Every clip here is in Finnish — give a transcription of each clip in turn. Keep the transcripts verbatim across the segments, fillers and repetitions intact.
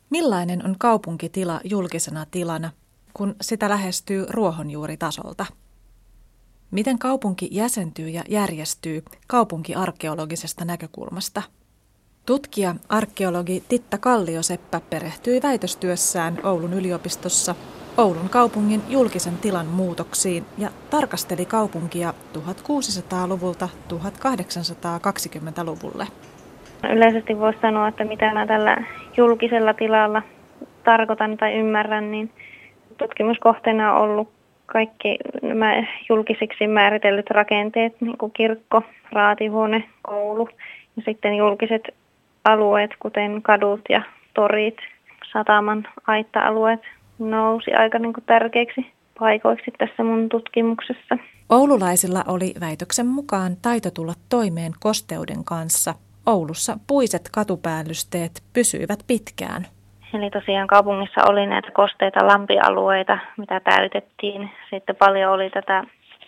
Millainen on kaupunkitila julkisena tilana, kun sitä lähestyy ruohonjuuritasolta? Miten kaupunki jäsentyy ja järjestyy kaupunkiarkeologisesta näkökulmasta? Tutkija, arkeologi Titta Kallioseppä perehtyi väitöstyössään Oulun yliopistossa Oulun kaupungin julkisen tilan muutoksiin ja tarkasteli kaupunkia tuhatkuusisataaluvulta tuhatkahdeksansataakaksikymmentäluvulle. Yleisesti voisi sanoa, että mitä mä tällä julkisella tilalla tarkoitan tai ymmärrän, niin tutkimuskohteena on ollut kaikki nämä julkisiksi määritellyt rakenteet, niin kuin kirkko, raatihuone, koulu ja sitten julkiset alueet, kuten kadut ja torit, sataman aitta-alueet nousi aika niin kuin tärkeiksi paikoiksi tässä mun tutkimuksessa. Oululaisilla oli väitöksen mukaan taito tulla toimeen kosteuden kanssa. Oulussa puiset katupäällysteet pysyivät pitkään. Eli tosiaan kaupungissa oli näitä kosteita lampialueita, mitä täytettiin. Sitten paljon oli tätä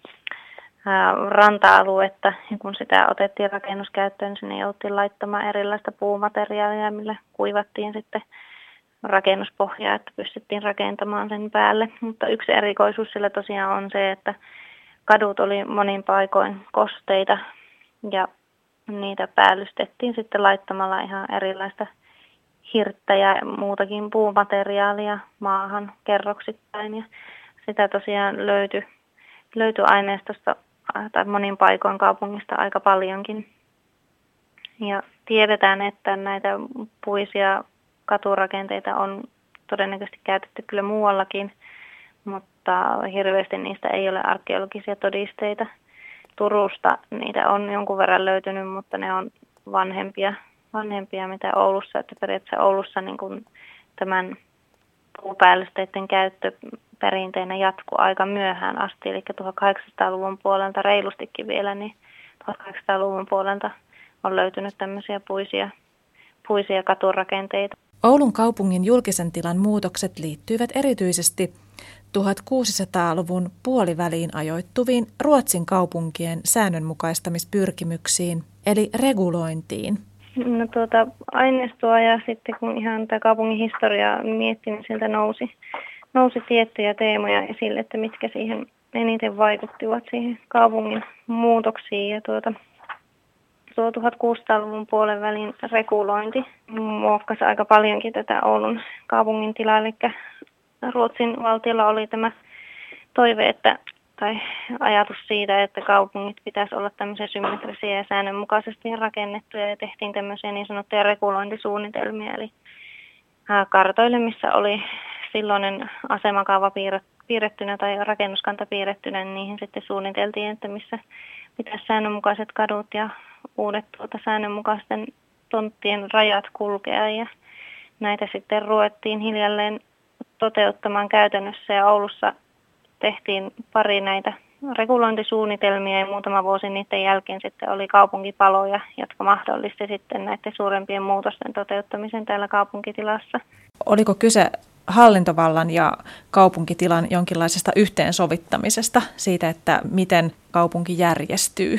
ää, ranta-aluetta, ja kun sitä otettiin rakennuskäyttöön, niin sinne jouttiin laittamaan erilaista puumateriaalia, millä kuivattiin sitten rakennuspohjaa, että pystyttiin rakentamaan sen päälle. Mutta yksi erikoisuus sillä tosiaan on se, että kadut oli monin paikoin kosteita ja niitä päällystettiin sitten laittamalla ihan erilaista hirttä ja muutakin puumateriaalia maahan kerroksittain. Ja sitä tosiaan löytyi, löytyi aineistosta tai monin paikoin kaupungista aika paljonkin. Ja tiedetään, että näitä puisia katurakenteita on todennäköisesti käytetty kyllä muuallakin, mutta hirveästi niistä ei ole arkeologisia todisteita. Turusta niitä on jonkun verran löytynyt, mutta ne on vanhempia, vanhempia mitä Oulussa. Että periaatteessa Oulussa niin kuin tämän puupäällysteiden käyttö perinteinä jatkuu aika myöhään asti, eli tuhatkahdeksansataaluvun puolelta reilustikin vielä, niin tuhatkahdeksansataaluvun puolelta on löytynyt tämmöisiä puisia, puisia katurakenteita. Oulun kaupungin julkisen tilan muutokset liittyivät erityisesti tuhatkuusisataaluvun puoliväliin ajoittuviin Ruotsin kaupunkien säännönmukaistamispyrkimyksiin, eli regulointiin. No tuota aineistoa ja sitten kun ihan tämä kaupungin historiaa miettii, niin sieltä nousi, nousi tiettyjä teemoja esille, että mitkä siihen eniten vaikuttivat siihen kaupungin muutoksiin. Ja tuota, tuo tuhatkuusisataaluvun puolen välin regulointi muokkasi aika paljonkin tätä Oulun kaupungin tilaa, eli Ruotsin valtiolla oli tämä toive, että, tai ajatus siitä, että kaupungit pitäisi olla tämmöisiä symmetrisiä ja säännönmukaisesti rakennettuja ja tehtiin tämmöisiä niin sanottuja regulointisuunnitelmia. Eli kartoille, missä oli silloinen asemakaava piirrettynä tai rakennuskanta piirrettynä, niin niihin sitten suunniteltiin, että missä pitäisi säännönmukaiset kadut ja uudet tuota säännönmukaisten tonttien rajat kulkea. Ja näitä sitten ruvettiin hiljalleen toteuttamaan käytännössä ja Oulussa tehtiin pari näitä regulointisuunnitelmia ja muutama vuosi niiden jälkeen sitten oli kaupunkipaloja, jotka mahdollisti sitten näiden suurempien muutosten toteuttamisen täällä kaupunkitilassa. Oliko kyse hallintovallan ja kaupunkitilan jonkinlaisesta yhteensovittamisesta siitä, että miten kaupunki järjestyy?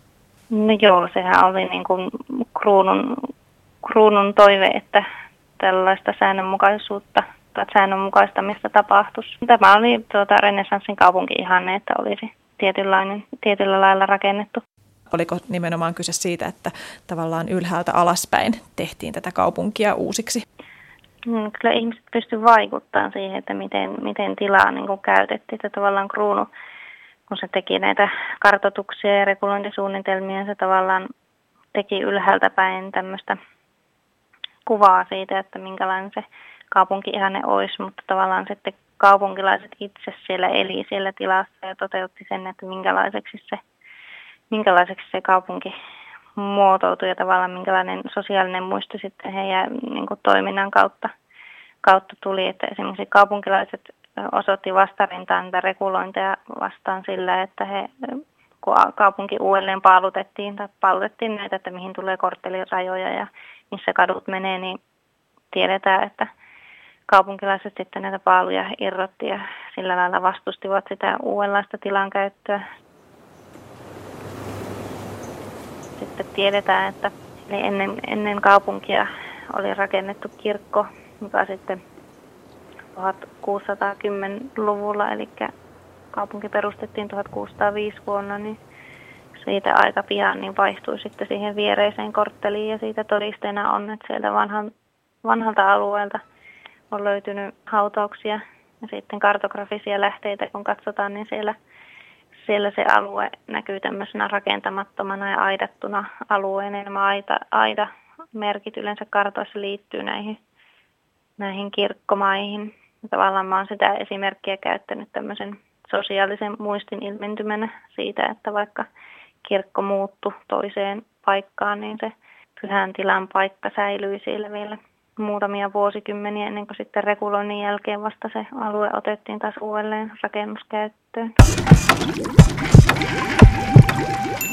No joo, sehän oli niin kuin kruunun, kruunun toive, että tällaista säännönmukaisuutta tai säännönmukaistamista tapahtuisi. Tämä oli tuota renessanssin kaupunki-ihanne, että olisi tietynlainen, tietyllä lailla rakennettu. Oliko nimenomaan kyse siitä, että tavallaan ylhäältä alaspäin tehtiin tätä kaupunkia uusiksi? Kyllä ihmiset pystyivät vaikuttamaan siihen, että miten, miten tilaa niin kuin käytettiin. Että tavallaan kruunu, kun se teki näitä kartoituksia ja regulointisuunnitelmia, se tavallaan teki ylhäältä päin tämmöistä kuvaa siitä, että minkälainen se kaupunki-ihanne olisi, mutta tavallaan sitten kaupunkilaiset itse siellä eli siellä tilassa ja toteutti sen, että minkälaiseksi se, minkälaiseksi se kaupunki muotoutui ja tavallaan minkälainen sosiaalinen muisto sitten heidän niin kuin toiminnan kautta, kautta tuli. Että esimerkiksi kaupunkilaiset osoitti vastarintaan niitä regulointeja vastaan sillä, että he, kun kaupunki uudelleen paalutettiin tai paalutettiin näitä, että mihin tulee korttelirajoja ja missä kadut menee, niin tiedetään, että kaupunkilaiset sitten näitä paaluja irrotti ja sillä lailla vastustivat sitä uudenlaista tilankäyttöä. Sitten tiedetään, että ennen, ennen kaupunkia oli rakennettu kirkko joka sitten tuhatkuusisataakymmenluvulla, eli kaupunki perustettiin tuhatkuusisataaviisi vuonna, niin siitä aika pian niin vaihtui sitten siihen viereiseen kortteliin ja siitä todisteena on, että sieltä vanhan, vanhalta alueelta on löytynyt hautauksia ja sitten kartografisia lähteitä, kun katsotaan, niin siellä, siellä se alue näkyy tämmöisenä rakentamattomana ja aidattuna alueena. Nämä aita, aida-merkit yleensä kartoissa liittyy näihin, näihin kirkkomaihin. Ja tavallaan mä oon sitä esimerkkiä käyttänyt tämmöisen sosiaalisen muistin ilmentymänä siitä, että vaikka kirkko muuttui toiseen paikkaan, niin se pyhän tilan paikka säilyi siellä vielä muutamia vuosikymmeniä ennen kuin sitten reguloinnin jälkeen vasta se alue otettiin taas uudelleen rakennuskäyttöön.